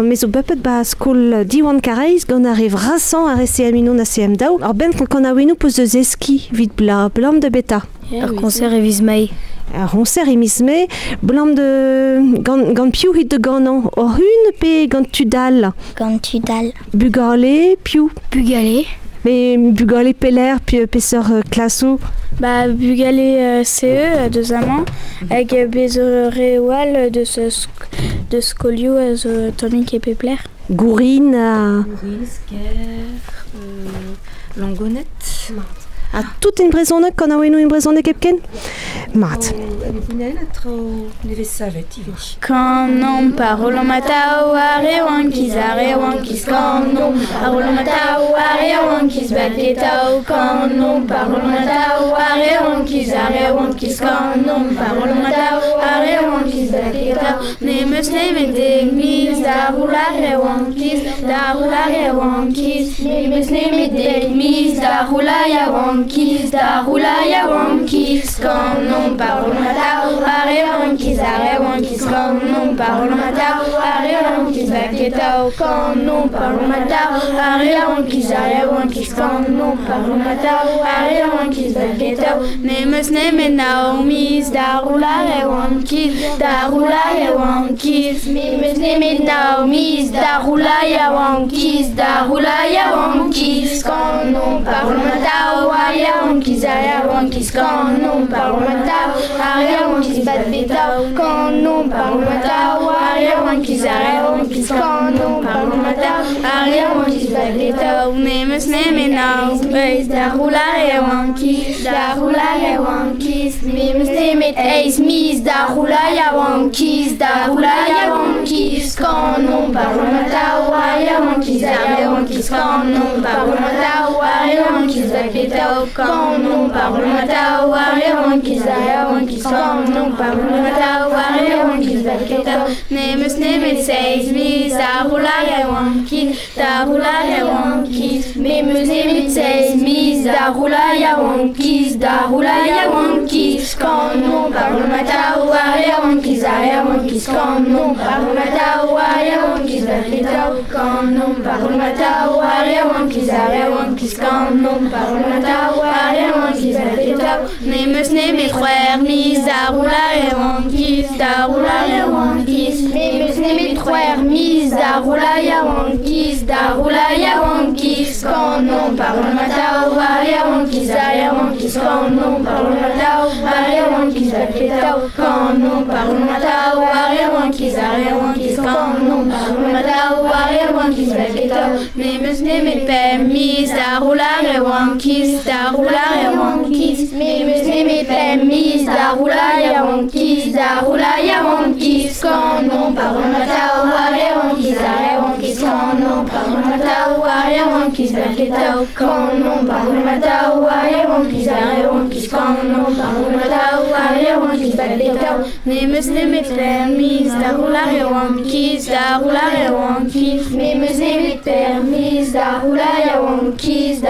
mes o bepet ba skol diwan kareiz gant arrive rasant a rese amino na CM daou. Ar ben quand a wenou pose eus eski vid blam de beta. Ar konser e viz mei. Ar konser e miz me blam de gant piou hit de ganan. Or hun pe gant tudal. Gant tudal. Bugale piou. Bugale. Mais bugale peler peseur klasso. Bah bugale CE deus amant hag bezorewal de skolioù tonik e pepler. Gourine. Gourine, sker, langonette. A tout une brezonnek quand a wenou une brezonnek epken? Mat. Neve savet ivech. Kanom parolon matao are wankiz kanom parolon matao are wankiz baggetao kanom parolon matao are wankiz kanom parolon matao are wankiz baggetao nemes nemet mis da roulare wankiz nemes nemet mis da roulaya wankiz kanom parolon matao are wankiz kanom parolon matao are wankiz baggetao kanom parolon matao are wankiz kanom parolon matao are wankiz baggetao nemes nemet naomis da roulare wankiz nemes nemet naomis da roulaya wankiz kanom parolon matao are wankiz kanom parolon matao are wankiz baggetao kanom parolon matao are wankiz kanom parolon matao are wankiz baggetao nemes nemet naomis da roulare wankiz nemes nemet eis mis da roulaya wankiz kanom parolon matao are wankiz kanom parolon matao are wankiz baggetao kanom parolon matao are wankiz kanom parolon matao are wankiz baggetao nemes nemet seis mis da roulaya wankiz nemes nemet seis mis da roulaya wankiz kanom parolon matao are wankiz kanom parolon matao are wankiz baggetao kanom parolon matao are wankiz kanom parolon matao are wankiz baggetao nemes nemet c'hwer mis da roulare wankiz nemes nemet c'hwer mis da roulaya wankiz kanom parolon matao are wankiz kanom parolon matao are wankiz baggetao kanom parolon matao are wankiz kanom parolon matao are wankiz baggetao nemes nemet pem mis da roulare wankiz nemes nemet pem mis da roulaya wankiz kanom parolon matao are wankiz kanom parolon matao are wankiz baggetao kanom parolon matao are wankiz kanom parolon matao are wankiz baggetao nemes nemet pem mis da roulare wankiz nemes nemet pem mis da roulaya wankiz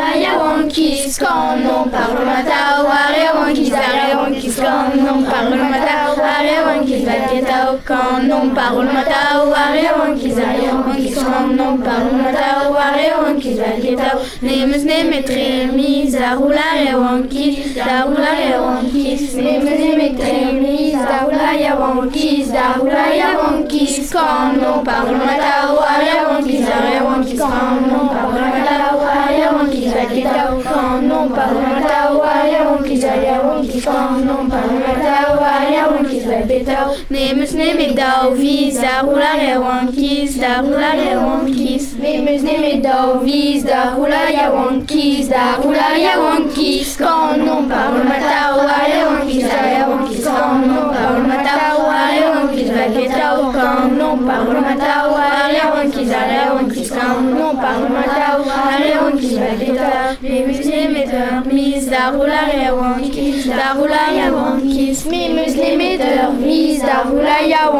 kanom parolon matao are wankiz kanom parolon matao are wankiz baggetao kanom parolon matao are wankiz kanom parolon matao are wankiz baggetao nemes nemet mis da roulare wankiz nemes nemet mis da roulaya wankiz kanom parolon matao are wankiz kanom parolon matao are wankiz baggetao kanom parolon matao are wankiz kanom parolon matao are wankiz baggetao nemes nemet dao vis da roulare wankiz nemes nemet dao vis da roulaya wankiz kanom parolon matao are wankiz kanom parolon matao are wankiz baggetao kanom parolon matao are wankiz kanom parolon matao are wankiz baggetao nemes nemet mis da roulare wankiz nemes nemet mis da roulaya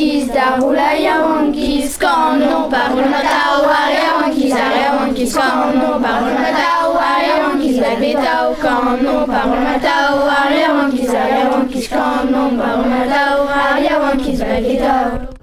wankiz kanom parolon matao are wankiz kanom parolon matao are wankiz baggetao kanom parolon matao are wankiz kanom parolon matao are wankiz baggetao